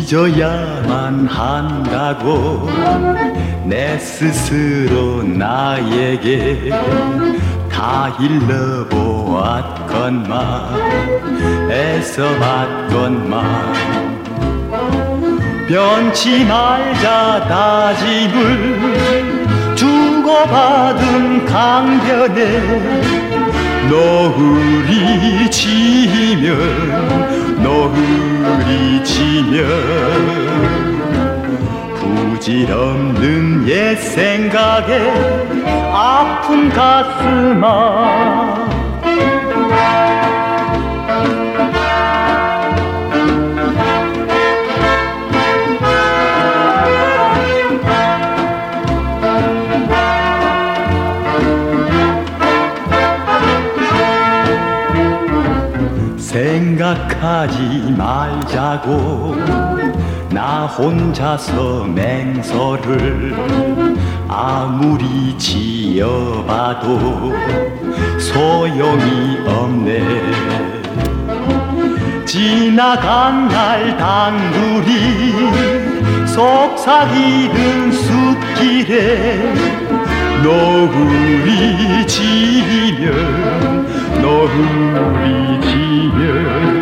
잊어야만 한다고 내 스스로 나에게 다 일러보았건만 애써봤건만 변치 말자 다짐을 주고받은 강변에 노을이 지면 부질없는 옛 생각에 아픈 가슴아 생각하지 말자고 나 혼자서 맹서를 아무리 지어봐도 소용이 없네. 지나간 날 단둘이 속삭이는 숲길에 노을이 지면